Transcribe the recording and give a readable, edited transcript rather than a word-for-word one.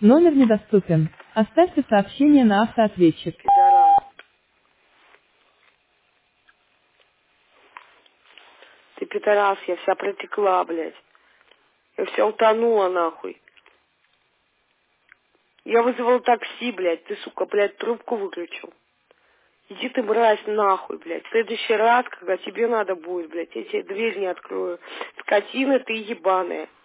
Номер недоступен. Оставьте сообщение на автоответчик. Пидорас. Ты пидорас, я вся протекла, блядь. Я вся утонула, нахуй. Я вызвала такси, блядь. Ты, сука, блядь, трубку выключил. Иди ты, мразь, нахуй, блядь. В следующий раз, когда тебе надо будет, блядь, я тебе дверь не открою. Скотина ты ебаная.